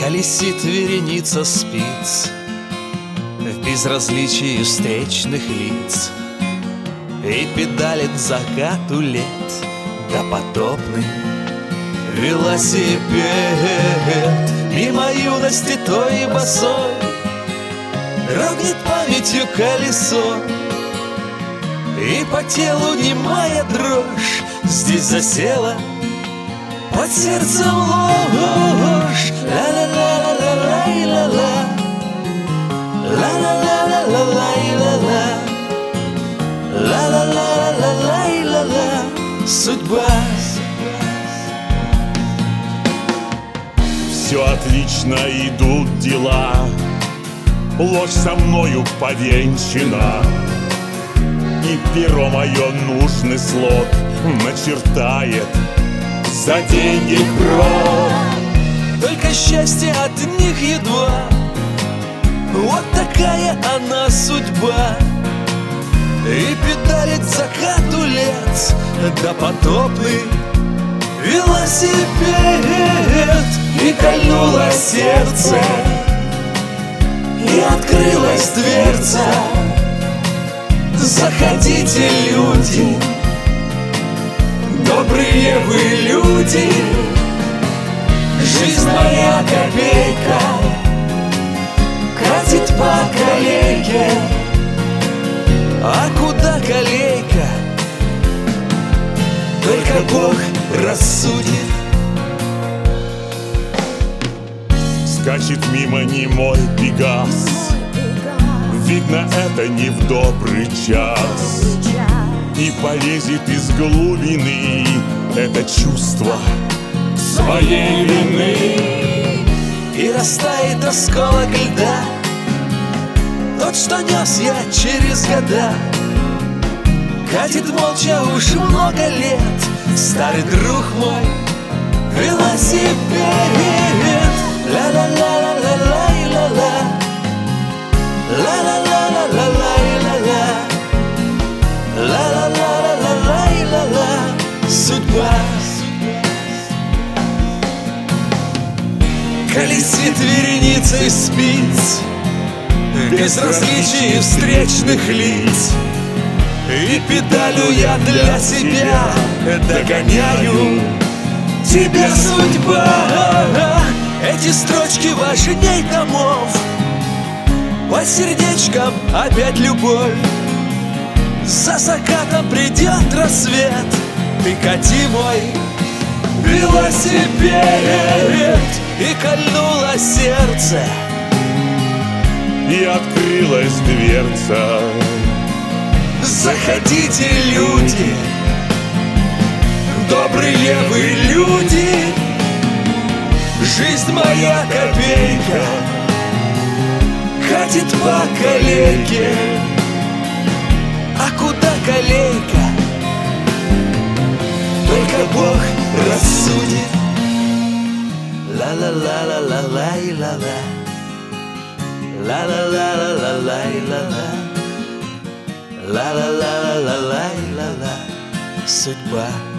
Колесит вереница спиц в безразличии встречных лиц, и педалит закату лет допотопный велосипед. Мимо юности той босой дрогнет памятью колесо, и по телу немая дрожь здесь засела, под сердцем ложь. Ла-ла-ла-ла-ла-ла-ла, ла-ла-ла-ла-ла-ла-ла, ла-ла-ла-ла-ла-ла-ла. Судьба. Все отлично идут дела, ложь со мною повенчана, и перо мое нужный слог начертает за деньги кровь. Только счастье от них едва, вот такая она судьба. И педалит закату лет допотопный велосипед. И кольнуло сердце, и открылась дверца. Заходите, люди, добрые вы люди. Жизнь моя копейка катит по колейке. А куда колейка, только Бог рассудит. Скачет мимо немой пегас, видно, это не в добрый час, и полезет из глубины это чувство своей вины. И растает осколок льда, тот, что нес я через года. Катит молча уж много лет старый друг мой велосипед. Ла-ла-ла-ла-ла-ла-ла-ла, ла-ла-ла-ла-ла-ла-ла, ла-ла-ла-ла-ла-ла-ла. Судьба. Колесит вереницей спиц в безразличии встречных лиц, и педалю я для себя догоняю. Тебе судьба. Эти строчки важней домов, по сердечкам опять любовь. За закатом придет рассвет, ты кати мой велосипед. И кольнуло сердце, и открылась дверца. Заходите, люди, добрые вы люди. Жизнь моя копейка катит по колейке. А куда колейка, только Бог рассудит. Ла-ла-ла-ла-ла-ла-ла-ла, ла-ла-ла-ла-ла-ла-ла-ла, ла-ла-ла-ла-ла-ла-ла. Судьба.